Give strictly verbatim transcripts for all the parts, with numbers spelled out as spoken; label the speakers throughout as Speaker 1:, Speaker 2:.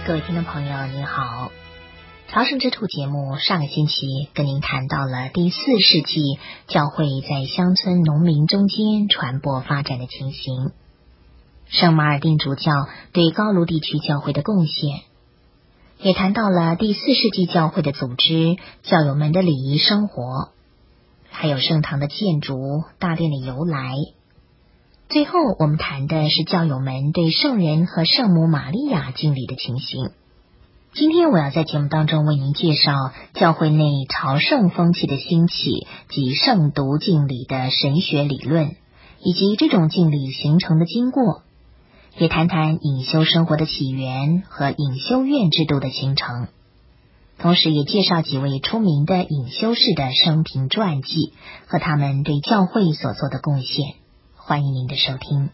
Speaker 1: 各位听众朋友您好，朝圣之途节目上个星期跟您谈到了第四世纪教会在乡村农民中间传播发展的情形，圣马尔定主教对高卢地区教会的贡献，也谈到了第四世纪教会的组织、教友们的礼仪生活，还有圣堂的建筑、大殿的由来。最后我们谈的是教友们对圣人和圣母玛利亚敬礼的情形。今天我要在节目当中为您介绍教会内朝圣风气的兴起及圣读敬礼的神学理论，以及这种敬礼形成的经过，也谈谈隐修生活的起源和隐修院制度的形成，同时也介绍几位出名的隐修士的生平传记和他们对教会所做的贡献。欢迎您的收听。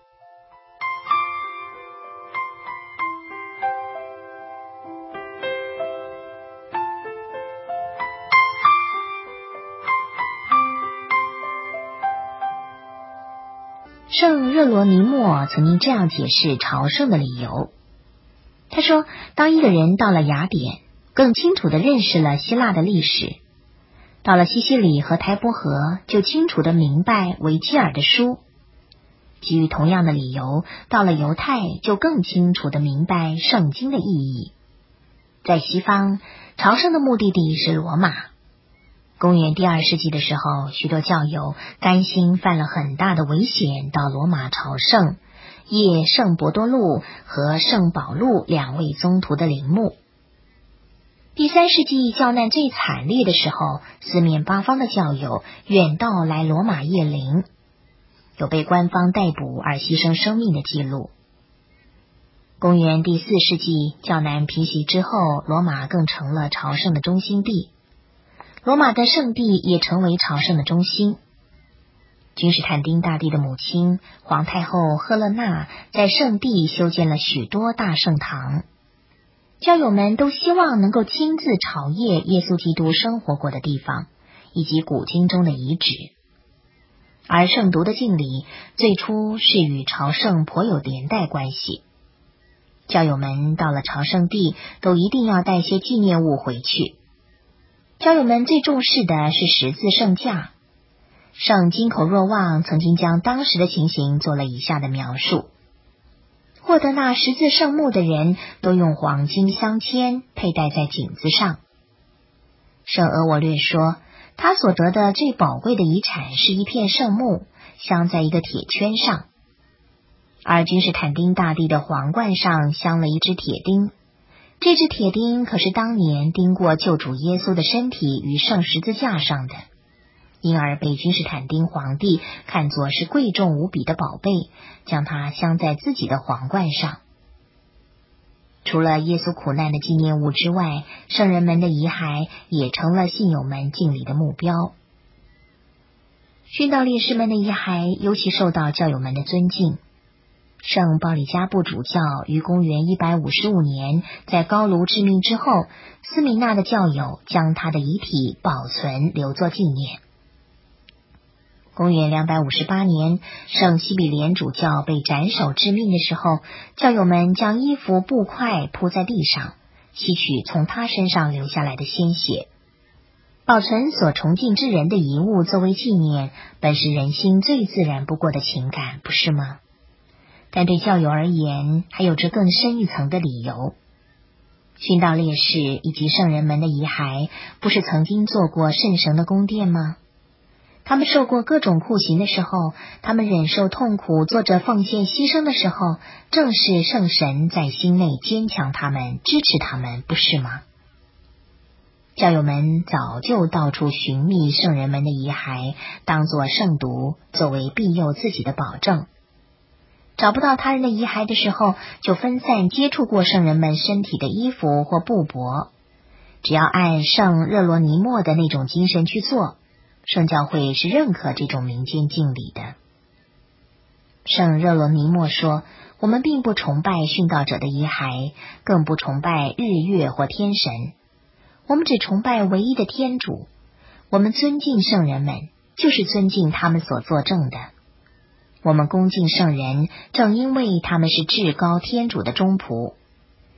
Speaker 1: 圣热罗尼莫曾经这样解释朝圣的理由，他说，当一个人到了雅典，更清楚地认识了希腊的历史，到了西西里和台伯河，就清楚地明白维基尔的书。基于同样的理由，到了犹太，就更清楚地明白圣经的意义。在西方，朝圣的目的地是罗马。公元第二世纪的时候，许多教友甘心犯了很大的危险到罗马朝圣，谒圣伯多禄和圣保禄两位宗徒的陵墓。第三世纪教难最惨烈的时候，四面八方的教友远道来罗马谒陵，有被官方逮捕而牺牲生命的记录。公元第四世纪教难平息之后，罗马更成了朝圣的中心地，罗马的圣地也成为朝圣的中心。君士坦丁大帝的母亲皇太后赫勒娜在圣地修建了许多大圣堂，教友们都希望能够亲自朝谒耶稣基督生活过的地方，以及古经中的遗址。而圣读的敬礼最初是与朝圣颇有连带关系，教友们到了朝圣地都一定要带些纪念物回去。教友们最重视的是十字圣架。圣金口若望曾经将当时的情形做了以下的描述：获得那十字圣木的人都用黄金镶嵌佩戴在颈子上。圣俄沃略说，他所得的最宝贵的遗产是一片圣木镶在一个铁圈上，而君士坦丁大帝的皇冠上镶了一只铁钉，这只铁钉可是当年钉过救主耶稣的身体于圣十字架上的，因而被君士坦丁皇帝看作是贵重无比的宝贝，将它镶在自己的皇冠上。除了耶稣苦难的纪念物之外，圣人们的遗骸也成了信友们敬礼的目标。殉道烈士们的遗骸尤其受到教友们的尊敬。圣鲍里加布主教于公元一百五十五年在高卢致命之后，斯米纳的教友将他的遗体保存留作纪念。公元两百五十八年，圣西比连主教被斩首致命的时候，教友们将衣服布块铺在地上，吸取从他身上流下来的鲜血。保存所崇敬之人的遗物作为纪念，本是人心最自然不过的情感，不是吗？但对教友而言，还有着更深一层的理由。殉道烈士以及圣人们的遗骸，不是曾经做过圣神的宫殿吗？他们受过各种酷刑的时候，他们忍受痛苦做着奉献牺牲的时候，正是圣神在心内坚强他们，支持他们，不是吗？教友们早就到处寻觅圣人们的遗骸，当作圣读，作为庇佑自己的保证。找不到他人的遗骸的时候，就分散接触过圣人们身体的衣服或布帛。只要按圣热罗尼莫的那种精神去做，圣教会是认可这种民间敬礼的。圣热罗尼莫说，我们并不崇拜殉道者的遗骸，更不崇拜日月或天神，我们只崇拜唯一的天主。我们尊敬圣人们，就是尊敬他们所作证的。我们恭敬圣人，正因为他们是至高天主的忠仆。这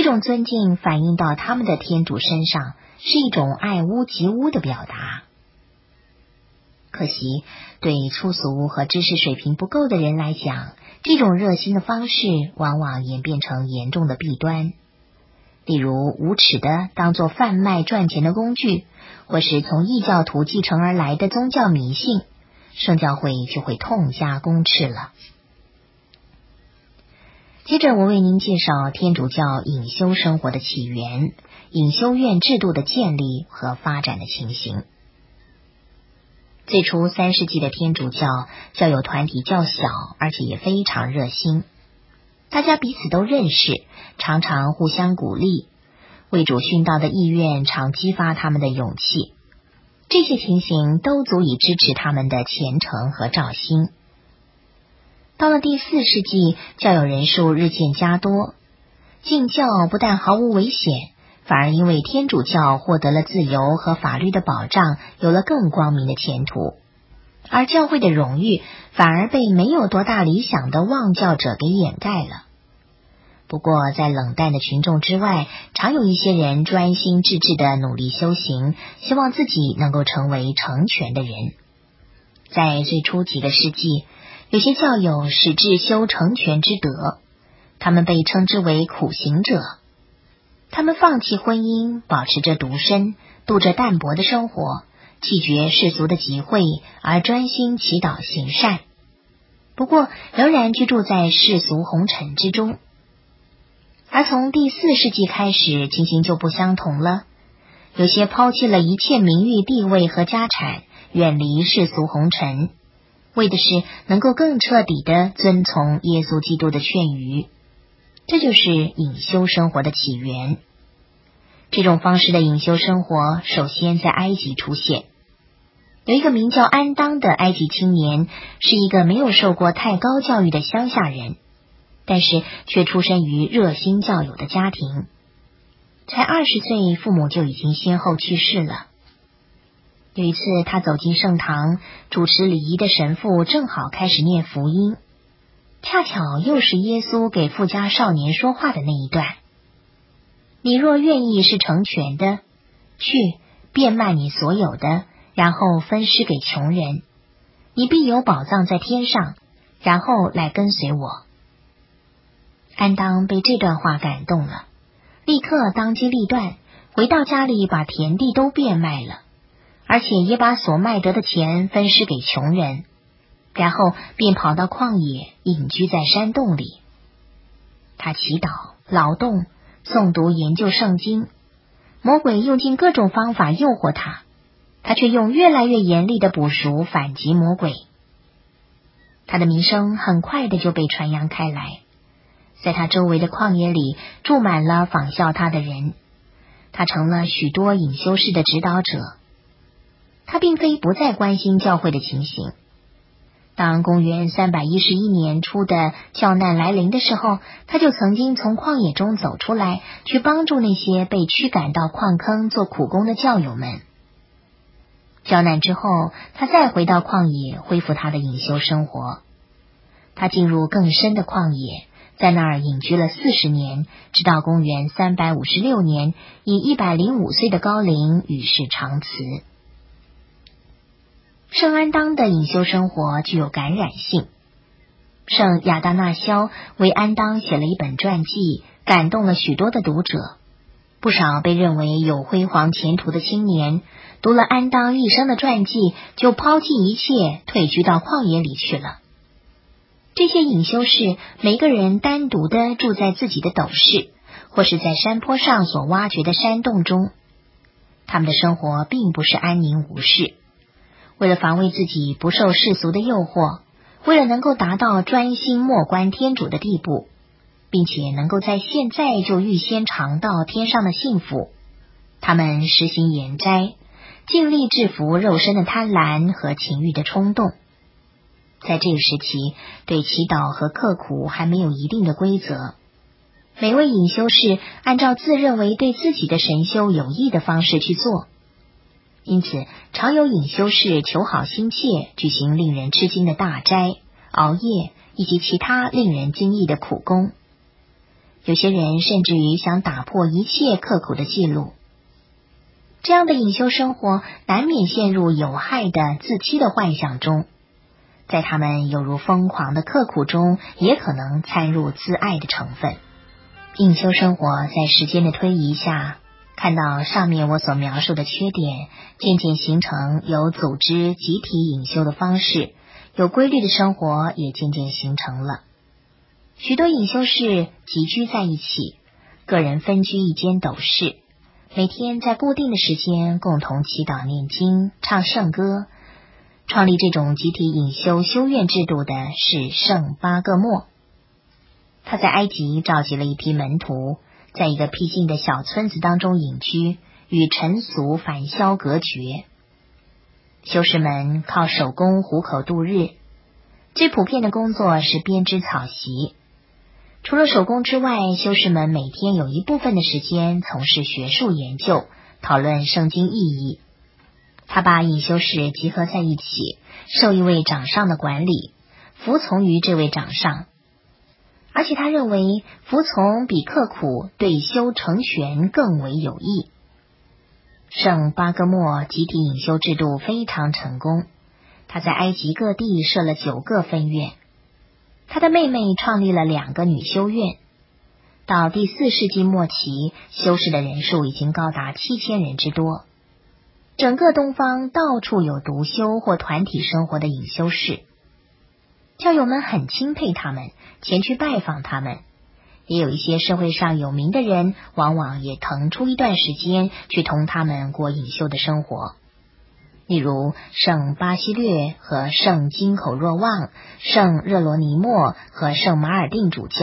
Speaker 1: 种尊敬反映到他们的天主身上，是一种爱屋及乌的表达。可惜，对粗俗和知识水平不够的人来讲，这种热心的方式往往演变成严重的弊端。例如，无耻的当作贩卖赚钱的工具，或是从异教徒继承而来的宗教迷信，圣教会就会痛加公斥了。接着，我为您介绍天主教隐修生活的起源、隐修院制度的建立和发展的情形。最初三世纪的天主教教友团体较小，而且也非常热心，大家彼此都认识，常常互相鼓励，为主殉道的意愿常激发他们的勇气。这些情形都足以支持他们的虔诚和照心。到了第四世纪，教友人数日渐加多，进教不但毫无危险，反而因为天主教获得了自由和法律的保障，有了更光明的前途。而教会的荣誉反而被没有多大理想的忘教者给掩盖了。不过在冷淡的群众之外，常有一些人专心致志地努力修行，希望自己能够成为成全的人。在最初几个世纪，有些教友始至修成全之德，他们被称之为苦行者。他们放弃婚姻，保持着独身，度着淡泊的生活，弃绝世俗的集会，而专心祈祷行善。不过仍然居住在世俗红尘之中。而从第四世纪开始，情形就不相同了。有些抛弃了一切名誉、地位和家产，远离世俗红尘，为的是能够更彻底地遵从耶稣基督的劝语。这就是隐修生活的起源。这种方式的隐修生活首先在埃及出现。有一个名叫安当的埃及青年，是一个没有受过太高教育的乡下人，但是却出身于热心教友的家庭。才二十岁，父母就已经先后去世了。有一次，他走进圣堂，主持礼仪的神父正好开始念福音，恰巧又是耶稣给富家少年说话的那一段。你若愿意是成全的，去变卖你所有的，然后分施给穷人，你必有宝藏在天上，然后来跟随我。安当被这段话感动了，立刻当机立断，回到家里把田地都变卖了，而且也把所卖得的钱分施给穷人，然后便跑到旷野隐居在山洞里。他祈祷、劳动、诵读、研究圣经。魔鬼用尽各种方法诱惑他，他却用越来越严厉的捕赎反击魔鬼。他的名声很快的就被传扬开来，在他周围的旷野里住满了仿效他的人，他成了许多隐修士的指导者。他并非不再关心教会的情形。当公元三百一十一年初的教难来临的时候，他就曾经从旷野中走出来，去帮助那些被驱赶到矿坑做苦工的教友们。教难之后，他再回到旷野，恢复他的隐修生活。他进入更深的旷野，在那儿隐居了四十年，直到公元三百五十六年，以一百零五岁的高龄与世长辞。圣安当的隐修生活具有感染性。圣亚当纳肖为安当写了一本传记，感动了许多的读者。不少被认为有辉煌前途的青年，读了安当一生的传记，就抛弃一切，退居到旷野里去了。这些隐修士每个人单独的住在自己的斗室，或是在山坡上所挖掘的山洞中。他们的生活并不是安宁无事。为了防卫自己不受世俗的诱惑，为了能够达到专心默观天主的地步，并且能够在现在就预先尝到天上的幸福，他们实行严斋，尽力制服肉身的贪婪和情欲的冲动。在这个时期，对祈祷和刻苦还没有一定的规则。每位隐修士按照自认为对自己的神修有益的方式去做。因此，常有隐修士求好心切，举行令人吃惊的大斋、熬夜以及其他令人惊异的苦工。 有些人甚至于想打破一切刻苦的记录。这样的隐修生活难免陷入有害的自欺的幻想中，在他们犹如疯狂的刻苦中，也可能掺入自爱的成分。隐修生活在时间的推移下，看到上面我所描述的缺点，渐渐形成有组织集体隐修的方式，有规律的生活也渐渐形成了。许多隐修士集居在一起，个人分居一间斗室，每天在固定的时间共同祈祷念经、唱圣歌。创立这种集体隐修修院制度的是圣巴戈莫。他在埃及召集了一批门徒，在一个僻静的小村子当中隐居，与尘俗凡嚣隔绝。修士们靠手工糊口度日，最普遍的工作是编织草席。除了手工之外，修士们每天有一部分的时间从事学术研究，讨论圣经意义。他把隐修士集合在一起，受一位长上的管理，服从于这位长上。而且他认为服从比刻苦对修成全更为有益。圣巴戈莫集体隐修制度非常成功，他在埃及各地设了九个分院。他的妹妹创立了两个女修院。到第四世纪末期，修士的人数已经高达七千人之多。整个东方到处有独修或团体生活的隐修士，教友们很钦佩他们，前去拜访他们。也有一些社会上有名的人，往往也腾出一段时间去同他们过隐修的生活。例如圣巴西略和圣金口若望、圣热罗尼莫和圣马尔定主教。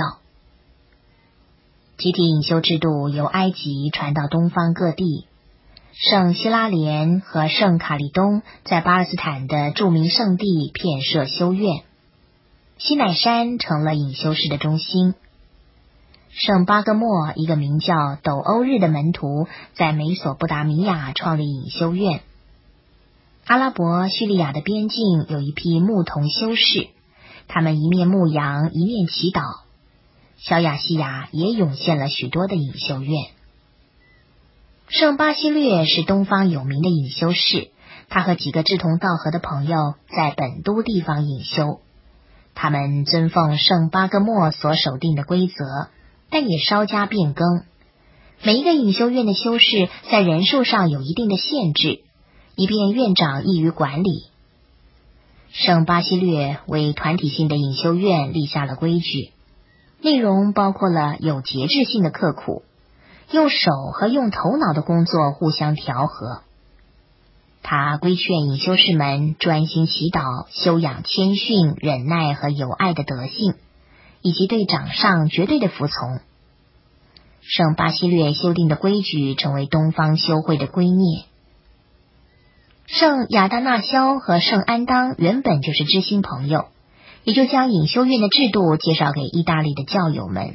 Speaker 1: 集体隐修制度由埃及传到东方各地。圣希拉莲和圣卡利东在巴勒斯坦的著名圣地遍设修院，西乃山成了隐修士的中心。圣巴戈莫一个名叫斗欧日的门徒在美索不达米亚创立隐修院。阿拉伯叙利亚的边境有一批牧童修士，他们一面牧羊一面祈祷。小亚细亚也涌现了许多的隐修院。圣巴西略是东方有名的隐修士，他和几个志同道合的朋友在本都地方隐修。他们遵奉圣巴戈莫所守定的规则，但也稍加变更。每一个隐修院的修士在人数上有一定的限制，以便院长易于管理。圣巴西略为团体性的隐修院立下了规矩，内容包括了有节制性的刻苦，用手和用头脑的工作互相调和。他规劝隐修士们专心祈祷，修养谦逊、忍耐和友爱的德性，以及对长上绝对的服从。圣巴西略修订的规矩成为东方修会的圭臬。圣亚大纳肖和圣安当原本就是知心朋友，也就将隐修院的制度介绍给意大利的教友们。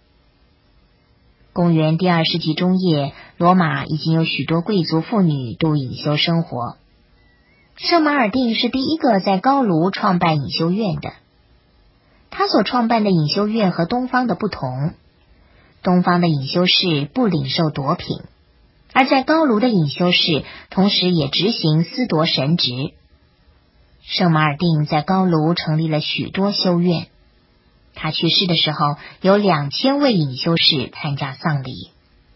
Speaker 1: 公元第二世纪中叶，罗马已经有许多贵族妇女度隐修生活。圣马尔定是第一个在高卢创办隐修院的。他所创办的隐修院和东方的不同，东方的隐修士不领受铎品，而在高卢的隐修士同时也执行司铎神职。圣马尔定在高卢成立了许多修院。他去世的时候，有两千位隐修士参加丧礼。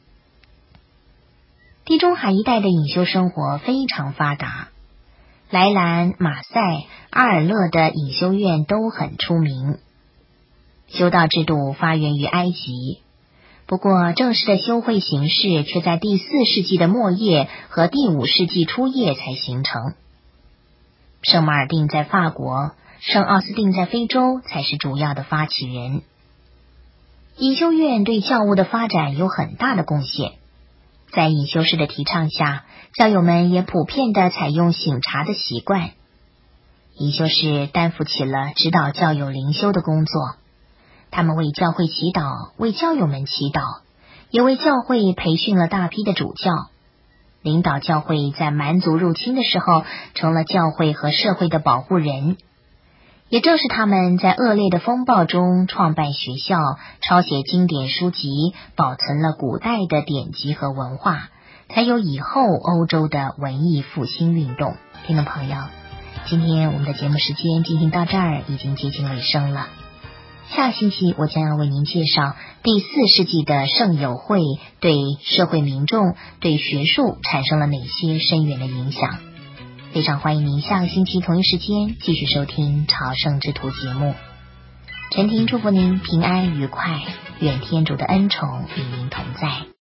Speaker 1: 地中海一带的隐修生活非常发达，莱兰、马赛、阿尔勒的隐修院都很出名。修道制度发源于埃及，不过正式的修会形式却在第四世纪的末叶和第五世纪初叶才形成。圣马尔定在法国，圣奥斯定在非洲才是主要的发起人。隐修院对教务的发展有很大的贡献。在隐修士的提倡下，教友们也普遍地采用省察的习惯。隐修士担负起了指导教友灵修的工作，他们为教会祈祷，为教友们祈祷，也为教会培训了大批的主教，领导教会在蛮族入侵的时候成了教会和社会的保护人。 也正是他们在恶劣的风暴中创办学校，抄写经典书籍，保存了古代的典籍和文化，才有以后欧洲的文艺复兴运动。听众朋友，今天我们的节目时间进行到这儿已经接近尾声了。下星期我将要为您介绍第四世纪的圣友会对社会民众、对学术产生了哪些深远的影响。非常欢迎您下个星期同一时间继续收听朝圣之途节目。陈婷祝福您平安愉快，愿天主的恩宠与您同在。